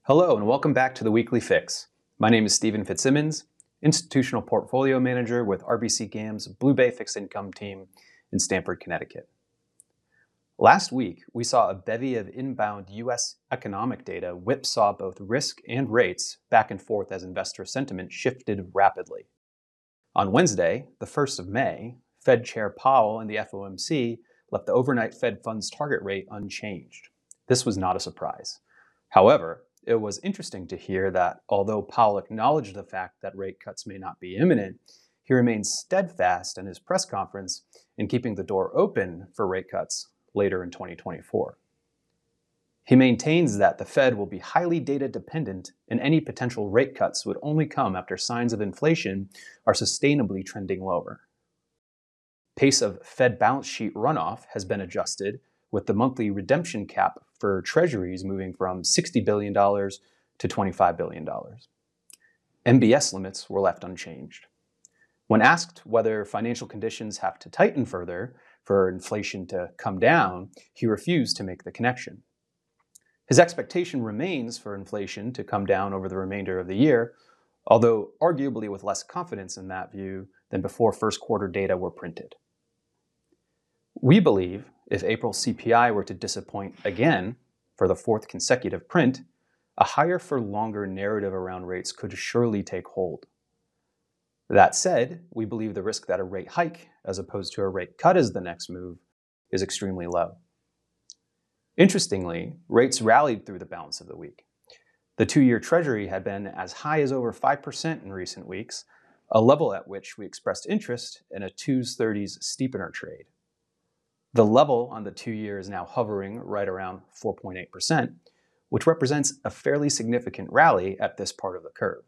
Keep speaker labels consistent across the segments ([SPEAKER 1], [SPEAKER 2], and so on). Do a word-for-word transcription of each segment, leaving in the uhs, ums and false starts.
[SPEAKER 1] Hello and welcome back to the Weekly Fix. My name is Stephen Fitzsimmons, Institutional Portfolio Manager with R B C GAM's Blue Bay Fixed Income team in Stamford, Connecticut. Last week, we saw a bevy of inbound U S economic data whipsaw both risk and rates back and forth as investor sentiment shifted rapidly. On Wednesday, the first of May, Fed Chair Powell and the F O M C left the overnight Fed funds target rate unchanged. This was not a surprise. However, it was interesting to hear that although Powell acknowledged the fact that rate cuts may not be imminent, he remained steadfast in his press conference in keeping the door open for rate cuts later in twenty twenty-four. He maintains that the Fed will be highly data dependent and any potential rate cuts would only come after signs of inflation are sustainably trending lower. Pace of Fed balance sheet runoff has been adjusted, with the monthly redemption cap for treasuries moving from sixty billion dollars to twenty-five billion dollars. M B S limits were left unchanged. When asked whether financial conditions have to tighten further for inflation to come down, he refused to make the connection. His expectation remains for inflation to come down over the remainder of the year, although arguably with less confidence in that view than before first quarter data were printed. We believe if April C P I were to disappoint again for the fourth consecutive print, a higher for longer narrative around rates could surely take hold. That said, we believe the risk that a rate hike, as opposed to a rate cut as the next move, is extremely low. Interestingly, rates rallied through the balance of the week. The two-year Treasury had been as high as over five percent in recent weeks, a level at which we expressed interest in a twos thirties steepener trade. The level on the two-year is now hovering right around four point eight percent, which represents a fairly significant rally at this part of the curve.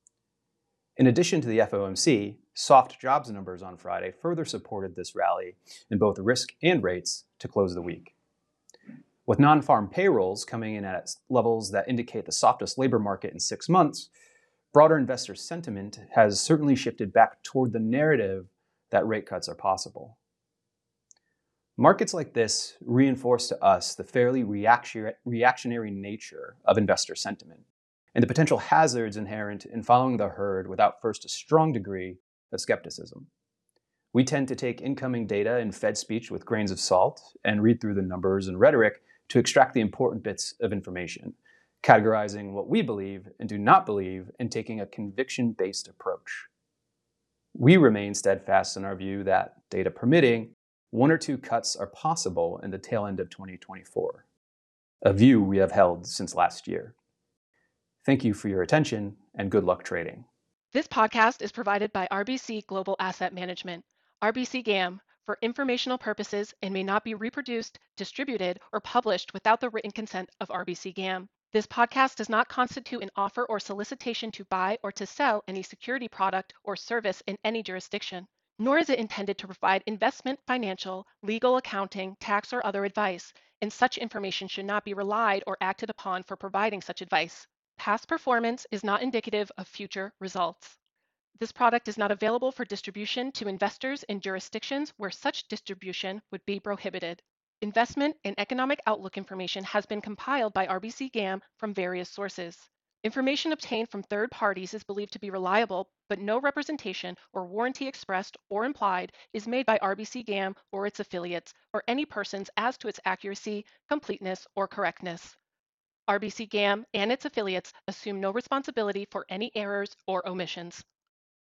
[SPEAKER 1] In addition to the F O M C, soft jobs numbers on Friday further supported this rally in both risk and rates to close the week. With non-farm payrolls coming in at levels that indicate the softest labor market in six months, broader investor sentiment has certainly shifted back toward the narrative that rate cuts are possible. Markets like this reinforce to us the fairly reactionary nature of investor sentiment and the potential hazards inherent in following the herd without first a strong degree of skepticism. We tend to take incoming data and Fed speech with grains of salt and read through the numbers and rhetoric to extract the important bits of information, categorizing what we believe and do not believe and taking a conviction-based approach. We remain steadfast in our view that, data permitting, one or two cuts are possible in the tail end of twenty twenty-four, a view we have held since last year. Thank you for your attention and good luck trading.
[SPEAKER 2] This podcast is provided by R B C Global Asset Management, R B C GAM, for informational purposes and may not be reproduced, distributed, or published without the written consent of R B C GAM. This podcast does not constitute an offer or solicitation to buy or to sell any security product or service in any jurisdiction, nor is it intended to provide investment, financial, legal, accounting, tax, or other advice, and such information should not be relied or acted upon for providing such advice. Past performance is not indicative of future results. This product is not available for distribution to investors in jurisdictions where such distribution would be prohibited. Investment and economic outlook information has been compiled by R B C GAM from various sources. Information obtained from third parties is believed to be reliable, but no representation or warranty expressed or implied is made by R B C GAM or its affiliates or any persons as to its accuracy, completeness, or correctness. R B C GAM and its affiliates assume no responsibility for any errors or omissions.